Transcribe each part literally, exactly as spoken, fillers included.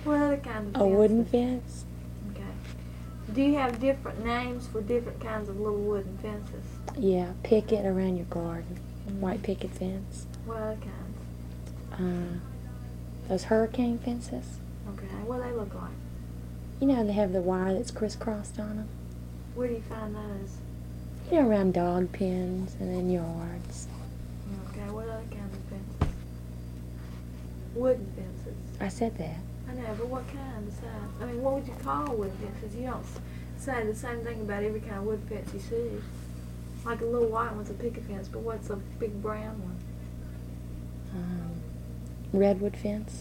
What other kind of A fences? wooden fence. Okay. Do you have different names for different kinds of little wooden fences? Yeah, picket around your garden. Mm-hmm. White picket fence. What other kinds? Uh, those hurricane fences. Okay. What do they look like? You know, they have the wire that's crisscrossed on them. Where do you find those? You know, around dog pens and in yards. Okay. What other kinds of fences? Wooden fences. I said that. I know, but what kind besides? I mean, what would you call wooden fences? You don't s- say the same thing about every kind of wood fence you see. Like a little white one's a picket fence, but what's a big brown one? Um, redwood fence.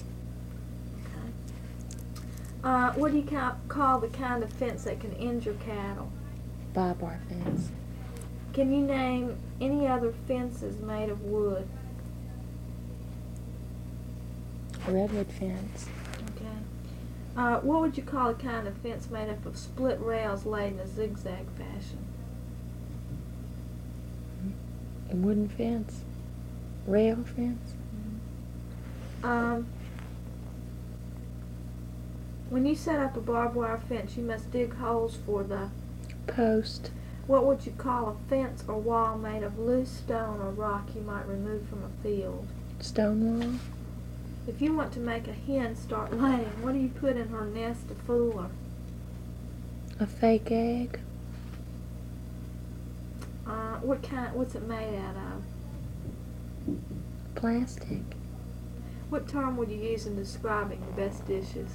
Okay. Uh, what do you ca- call the kind of fence that can injure cattle? Barbed wire fence. Can you name any other fences made of wood? Redwood fence. Okay. Uh, what would you call a kind of fence made up of split rails laid in a zigzag fashion? A wooden fence. Rail fence. Um, when you set up a barbed wire fence, you must dig holes for the... Post. What would you call a fence or wall made of loose stone or rock you might remove from a field? Stone wall. If you want to make a hen start laying, what do you put in her nest to fool her? A fake egg. Uh, what kind? What's it made out of? Plastic. What term would you use in describing the best dishes?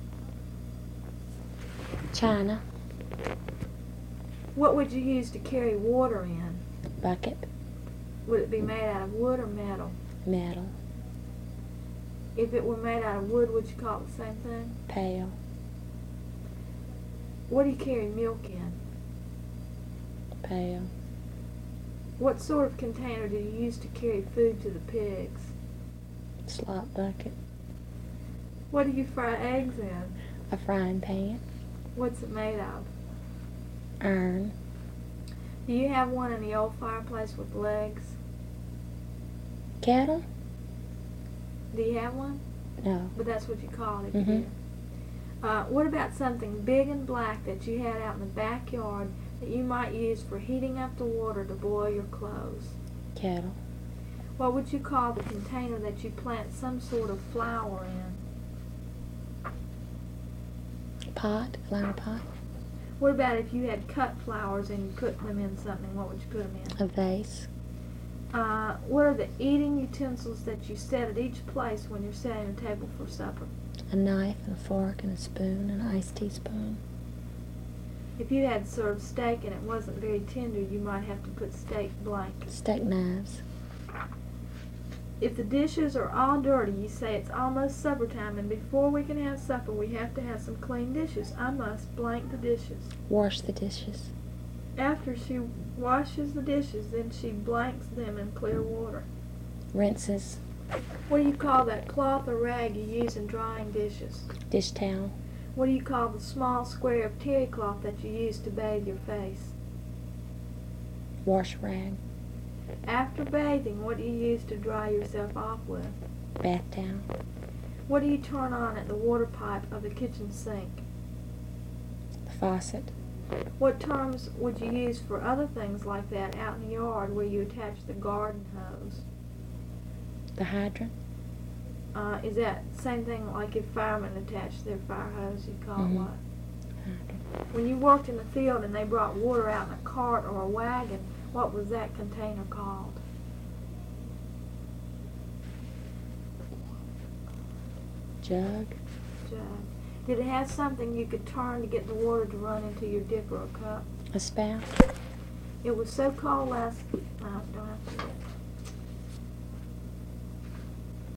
China. What would you use to carry water in? Bucket. Would it be made out of wood or metal? Metal. If it were made out of wood, would you call it the same thing? Pail. What do you carry milk in? Pail. What sort of container do you use to carry food to the pigs? Slop bucket. What do you fry eggs in? A frying pan. What's it made of? Iron. Do you have one in the old fireplace with legs? Kettle? Do you have one? No. But that's what you call it if Mhm. you did. Uh, what about something big and black that you had out in the backyard that you might use for heating up the water to boil your clothes? Kettle. What would you call the container that you plant some sort of flower in? Pot. Flower pot. What about if you had cut flowers and you put them in something? What would you put them in? A vase. Uh, what are the eating utensils that you set at each place when you're setting the table for supper? A knife and a fork and a spoon and an iced teaspoon. If you had served steak and it wasn't very tender, you might have to put steak blank. Steak knives. If the dishes are all dirty, you say it's almost supper time, and before we can have supper, we have to have some clean dishes. I must blank the dishes. Wash the dishes. After she washes the dishes, then she blanks them in clear water. Rinses. What do you call that cloth or rag you use in drying dishes? Dish towel. What do you call the small square of terry cloth that you use to bathe your face? Wash rag. After bathing, what do you use to dry yourself off with? Bath towel. What do you turn on at the water pipe of the kitchen sink? The faucet. What terms would you use for other things like that out in the yard where you attach the garden hose? The hydrant. Uh, is that the same thing like if firemen attach their fire hose, you call Mhm. it what? Hydrant. When you worked in the field and they brought water out in a cart or a wagon, what was that container called? Jug. Jug. Did it have something you could turn to get the water to run into your dipper or cup? A spout. It was so cold last... No, don't have to do it.